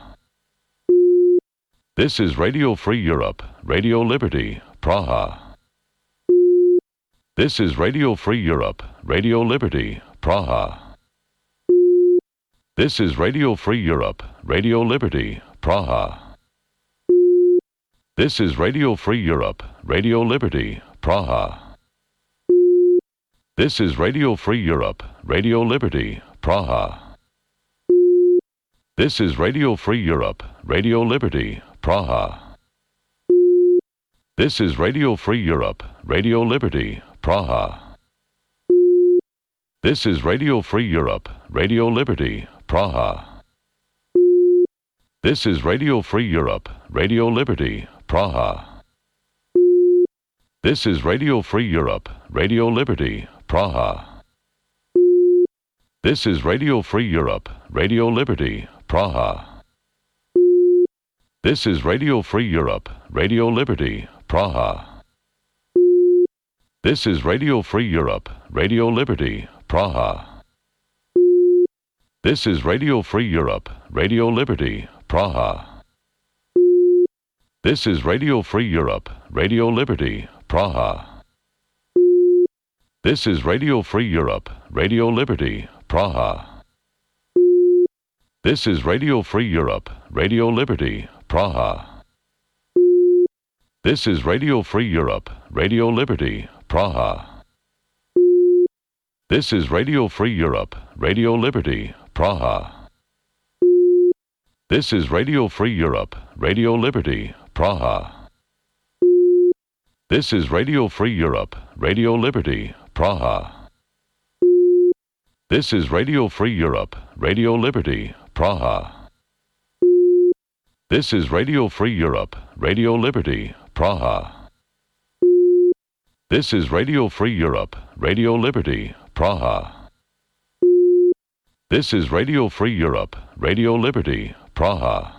This is Radio Free Europe, Radio Liberty, Praha. This is Radio Free Europe, Radio Liberty, Praha. This is Radio Free Europe, Radio Liberty, Praha. This is Radio Free Europe, Radio Liberty, Praha. This is Radio Free Europe, Radio Liberty, Praha. This is Radio Free Europe, Radio Liberty, Praha. This is Radio Free Europe, Radio Liberty, Praha. This is Radio Free Europe, Radio Liberty, Praha. This is Radio Free Europe, Radio Liberty, Praha. This is Radio Free Europe, Radio Liberty, Praha. This is Radio Free Europe, Radio Liberty, Praha. This is Radio Free Europe, Radio Liberty, Praha. This is Radio Free Europe, Radio Liberty, Praha. This is Radio Free Europe, Radio Liberty, Praha. This is Radio Free Europe, Radio Liberty, Praha. This is Radio Free Europe, Radio Liberty, Praha. This is Radio Free Europe, Radio Liberty, Praha. This is Radio Free Europe, Radio Liberty, Praha. This is Radio Free Europe, Radio Liberty, Praha. This is Radio Free Europe, Radio Liberty, Praha. This is Radio Free Europe, Radio Liberty, Praha. This is Radio Free Europe, Radio Liberty, Praha. This is Radio Free Europe, Radio Liberty, Praha. This is Radio Free Europe, Radio Liberty, Praha. This is Radio Free Europe, Radio Liberty, Praha.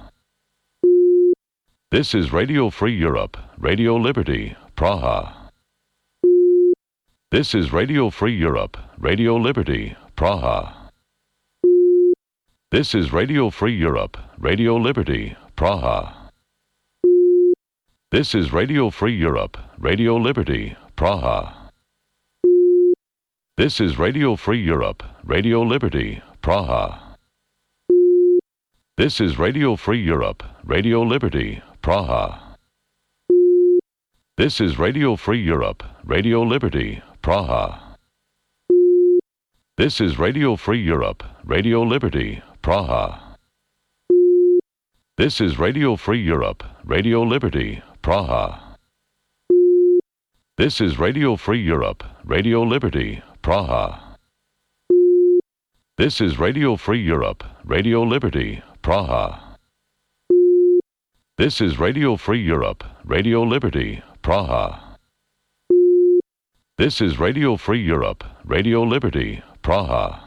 This is Radio Free Europe, Radio Liberty, Praha. This is Radio Free Europe, Radio Liberty, Praha. This is Radio Free Europe, Radio Liberty, Praha. This is Radio Free Europe, Radio Liberty, Praha. This is Radio Free Europe, Radio Liberty, Praha. This is Radio Free Europe, Radio Liberty, Praha. This is Radio Free Europe, Radio Liberty, Praha. This is Radio Free Europe, Radio Liberty, Praha. This is Radio Free Europe, Radio Liberty, Praha. This is Radio Free Europe, Radio Liberty, Praha. This is Radio Free Europe, Radio Liberty, Praha. This is Radio Free Europe, Radio Liberty, Praha. This is Radio Free Europe, Radio Liberty, Praha.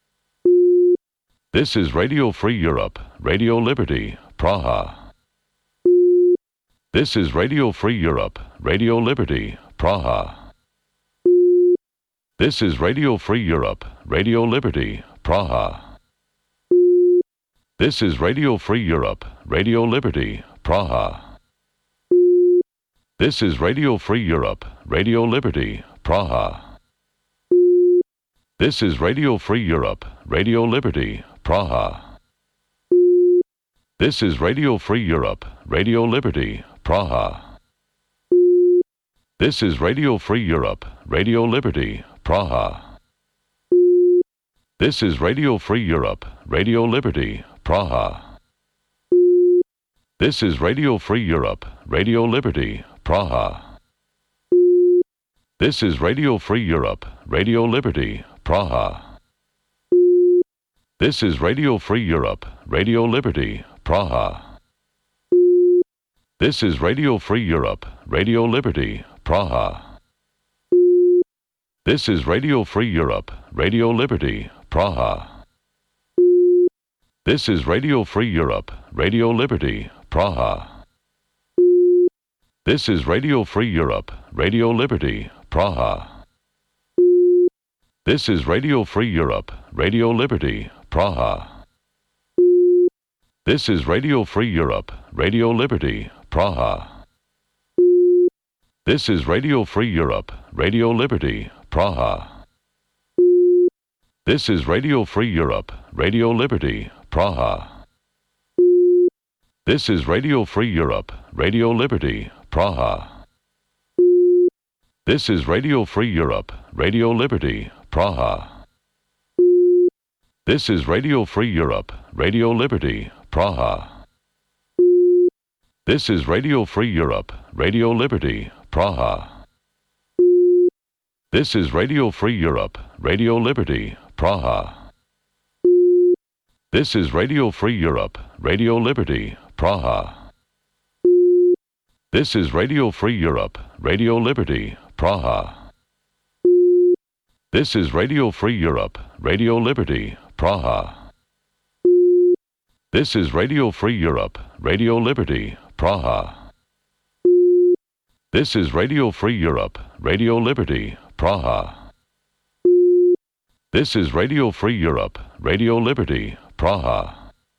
This is Radio Free Europe, Radio Liberty, Praha. This is Radio Free Europe, Radio Liberty, Praha. This is Radio Free Europe, Radio Liberty, Praha. This is Radio Free Europe, Radio Liberty, Praha. This is Radio Free Europe, Radio Liberty, Praha. This is Radio Free Europe, Radio Liberty, Praha. This is Radio Free Europe, Radio Liberty, Praha. This is Radio Free Europe, Radio Liberty, Praha. This is Radio Free Europe, Radio Liberty, Praha. This is Radio Free Europe, Radio Liberty, Praha. This is Radio Free Europe, Radio Liberty, Praha. This is Radio Free Europe, Radio Liberty, Praha. This is Radio Free Europe, Radio Liberty, Praha. This is Radio Free Europe, Radio Liberty, Praha. This is Radio Free Europe, Radio Liberty, Praha. This is Radio Free Europe, Radio Liberty, Praha. This is Radio Free Europe, Radio Liberty, Praha. This is Radio Free Europe, Radio Liberty, Praha. This is Radio Free Europe, Radio Liberty, Praha. This is Radio Free Europe, Radio Liberty, Praha. This is Radio Free Europe, Radio Liberty, Praha. This is Radio Free Europe, Radio Liberty, Praha. This is Radio Free Europe, Radio Liberty, Praha. This is Radio Free Europe, Radio Liberty, Praha. This is Radio Free Europe, Radio Liberty, Praha. This is Radio Free Europe, Radio Liberty, Praha. This is Radio Free Europe, Radio Liberty, Praha. This is Radio Free Europe, Radio Liberty, Praha. This is Radio Free Europe, Radio Liberty, Praha. This is Radio Free Europe, Radio Liberty, Praha. This is Radio Free Europe, Radio Liberty, Praha.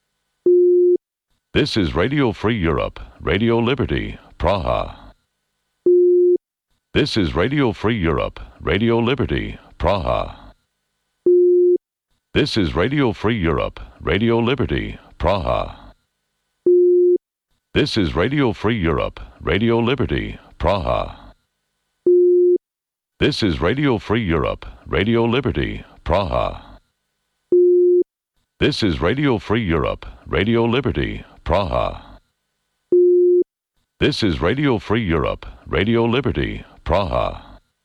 This is Radio Free Europe, Radio Liberty, Praha. This is Radio Free Europe, Radio Liberty, Praha. This is Radio Free Europe, Radio Liberty, Praha. This is Radio Free Europe, Radio Liberty, Praha. This is Radio Free Europe, Radio Liberty, Praha. This is Radio Free Europe, Radio Liberty, Praha. This is Radio Free Europe, Radio Liberty, Praha.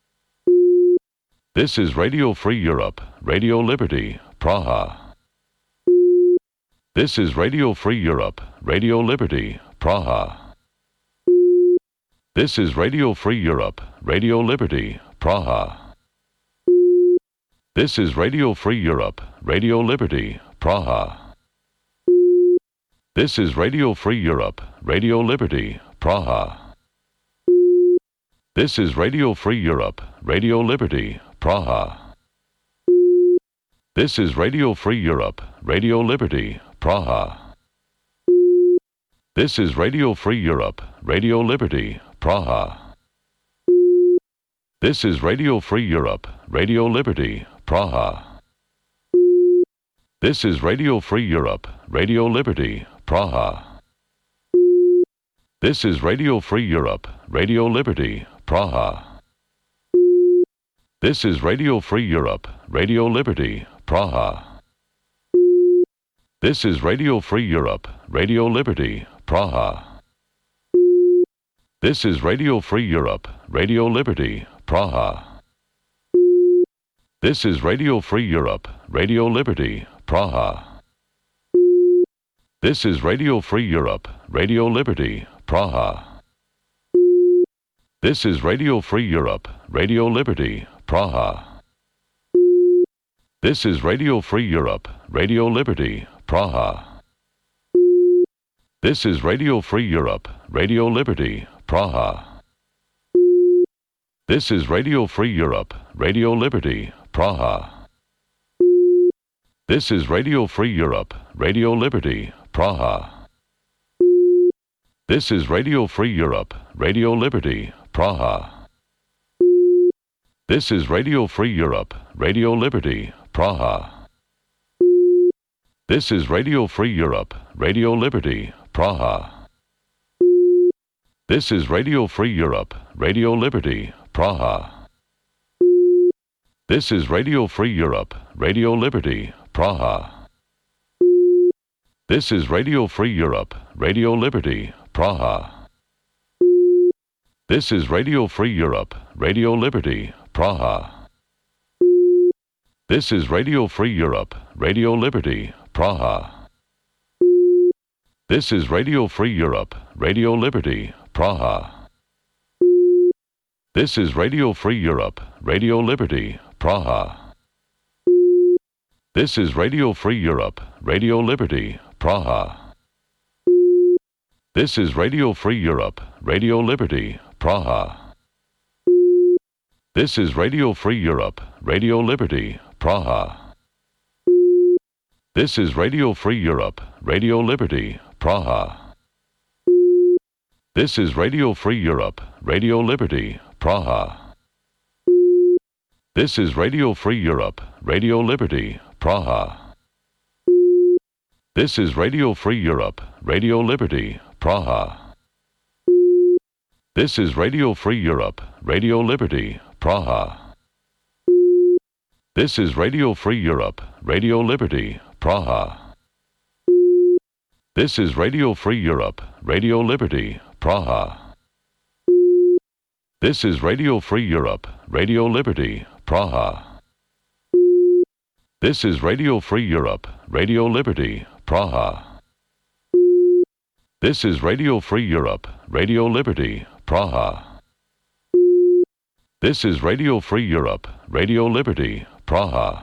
This is Radio Free Europe, Radio Liberty, Praha. This is Radio Free Europe, Radio Liberty, Praha. This is Radio Free Europe, Radio Liberty, Praha. This is Radio Free Europe, Radio Liberty, Praha. This is Radio Free Europe, Radio Liberty, Praha. This is Radio Free Europe, Radio Liberty, Praha. This is Radio Free Europe, Radio Liberty, Praha. This is Radio Free Europe, Radio Liberty, Praha. This is Radio Free Europe, Radio Liberty, Praha. This is Radio Free Europe, Radio Liberty, Praha. This is Radio Free Europe, Radio Liberty, Praha. This is Radio Free Europe, Radio Liberty, Praha. This is Radio Free Europe, Radio Liberty, Praha. This is Radio Free Europe, Radio Liberty, Praha. This is Radio Free Europe, Radio Liberty, Praha. This is Radio Free Europe, Radio Liberty, Praha. This is Radio Free Europe, Radio Liberty, Praha. This is Radio Free Europe, Radio Liberty, Praha. This is Radio Free Europe, Radio Liberty, Praha. This is Radio Free Europe, Radio Liberty, Praha. This is Radio Free Europe, Radio Liberty, Praha. This is Radio Free Europe, Radio Liberty, Praha. This is Radio Free Europe, Radio Liberty, Praha. This is Radio Free Europe, Radio Liberty, Praha. This is Radio Free Europe, Radio Liberty, Praha. This is Radio Free Europe, Radio Liberty, Praha. This is Radio Free Europe, Radio Liberty, Praha. This is Radio Free Europe, Radio Liberty, Praha. This is Radio Free Europe, Radio Liberty, Praha. This is Radio Free Europe, Radio Liberty, Praha. This is Radio Free Europe, Radio Liberty, Praha. This is Radio Free Europe, Radio Liberty, Praha. This is Radio Free Europe, Radio Liberty, Praha. This is Radio Free Europe, Radio Liberty, Praha. This is Radio Free Europe, Radio Liberty, Praha. This is Radio Free Europe, Radio Liberty, Praha. This is Radio Free Europe, Radio Liberty, Praha. This is Radio Free Europe, Radio Liberty, Praha. This is Radio Free Europe, Radio Liberty, Praha. This is Radio Free Europe, Radio Liberty, Praha. This is Radio Free Europe, Radio Liberty, Praha. This is Radio Free Europe, Radio Liberty, Praha. This is Radio Free Europe, Radio Liberty, Praha. This is Radio Free Europe, Radio Liberty, Praha. This is Radio Free Europe, Radio Liberty, Praha.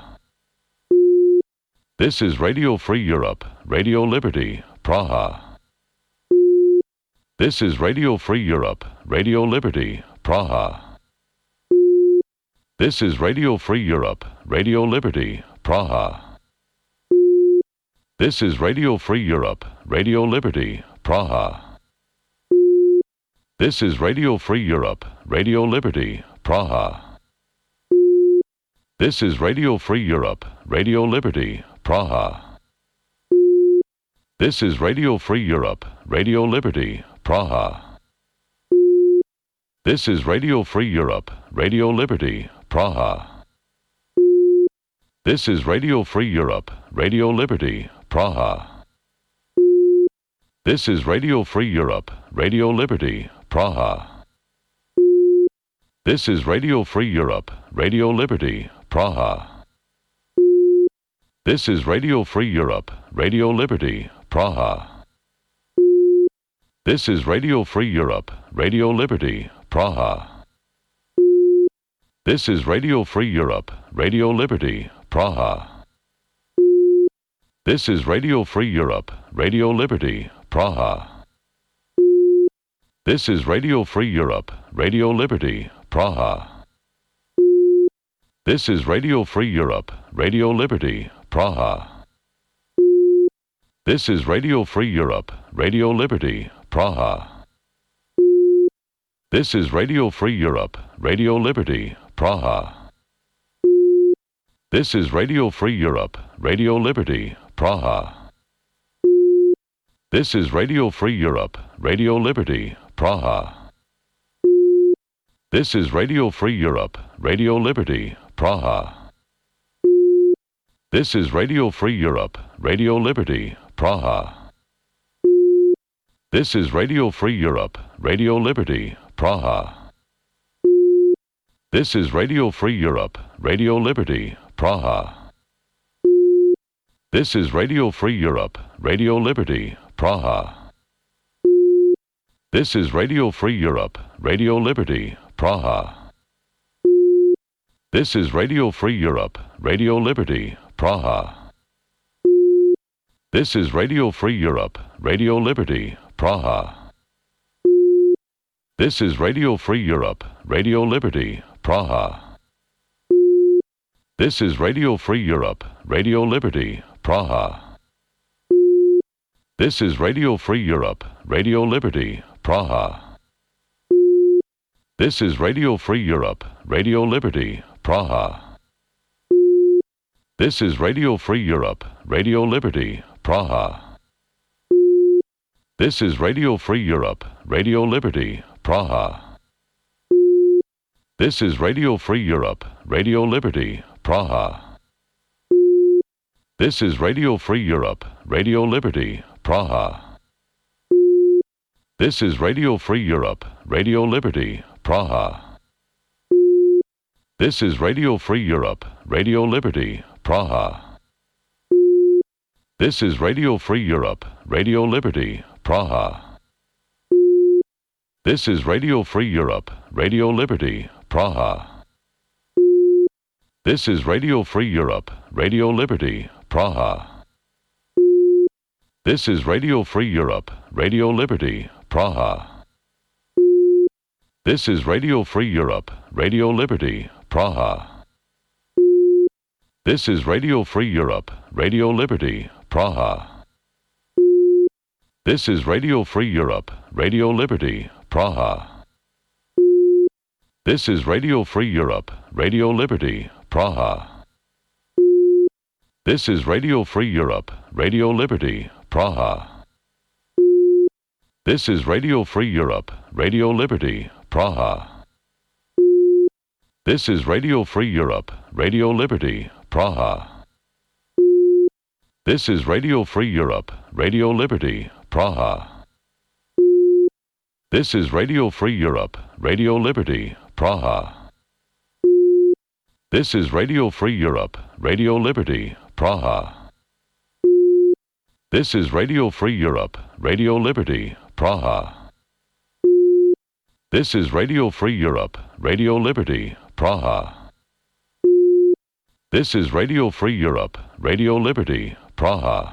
This is Radio Free Europe, Radio Liberty, Praha. This is Radio Free Europe, Radio Liberty, Praha. This is Radio Free Europe, Radio Liberty, Praha. This is Radio Free Europe, Radio Liberty, Praha. This is Radio Free Europe, Radio Liberty, Praha. This is Radio Free Europe, Radio Liberty, Praha. This is Radio Free Europe, Radio Liberty, Praha. This is Radio Free Europe, Radio Liberty, Praha. This is Radio Free Europe, Radio Liberty, Praha. This is Radio Free Europe, Radio Liberty, Praha. This is Radio Free Europe, Radio Liberty, Praha. This is Radio Free Europe, Radio Liberty, Praha. This is Radio Free Europe, Radio Liberty, Praha. This is Radio Free Europe, Radio Liberty, Praha. This is Radio Free Europe, Radio Liberty, Praha. This is Radio Free Europe, Radio Liberty, Praha. This is Radio Free Europe, Radio Liberty, Praha. This is Radio Free Europe, Radio Liberty, Praha. This is Radio Free Europe, Radio Liberty, Praha. This is Radio Free Europe, Radio Liberty, Praha. This is Radio Free Europe, Radio Liberty, Praha. This is Radio Free Europe, Radio Liberty, Praha. This is Radio Free Europe, Radio Liberty, Praha. This is Radio Free Europe, Radio Liberty, Praha. This is Radio Free Europe, Radio Liberty, Praha. This is Radio Free Europe, Radio Liberty, Praha. This is Radio Free Europe, Radio Liberty, Praha. This is Radio Free Europe, Radio Liberty, Praha. This is Radio Free Europe, Radio Liberty, Praha. This is Radio Free Europe, Radio Liberty, Praha. This is Radio Free Europe, Radio Liberty, Praha. This is Radio Free Europe, Radio Liberty, Praha. This is Radio Free Europe, Radio Liberty, Praha. This is Radio Free Europe, Radio Liberty, Praha. This is Radio Free Europe, Radio Liberty, Praha. This is Radio Free Europe, Radio Liberty, Praha. This is Radio Free Europe, Radio Liberty, Praha. This is Radio Free Europe, Radio Liberty, Praha. This is Radio Free Europe, Radio Liberty, Praha. This is Radio Free Europe, Radio Liberty, Praha. This is Radio Free Europe, Radio Liberty, Praha. This is Radio Free Europe, Radio Liberty, Praha. This is Radio Free Europe, Radio Liberty, Praha. This is Radio Free Europe, Radio Liberty, Praha. This is Radio Free Europe, Radio Liberty, Praha. This is Radio Free Europe, Radio Liberty, Praha. This is Radio Free Europe, Radio Liberty, Praha. This is Radio Free Europe, Radio Liberty, Praha. This is Radio Free Europe, Radio Liberty, Praha. This is Radio Free Europe, Radio Liberty, Praha. This is Radio Free Europe, Radio Liberty, Praha. This is Radio Free Europe, Radio Liberty, Praha. This is Radio Free Europe, Radio Liberty, Praha. This is Radio Free Europe, Radio Liberty, Praha. This is Radio Free Europe, Radio Liberty, Praha. This is Radio Free Europe, Radio Liberty, Praha.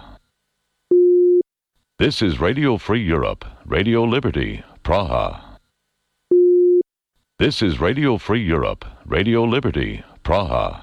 This is Radio Free Europe, Radio Liberty, Praha. This is Radio Free Europe, Radio Liberty, Praha.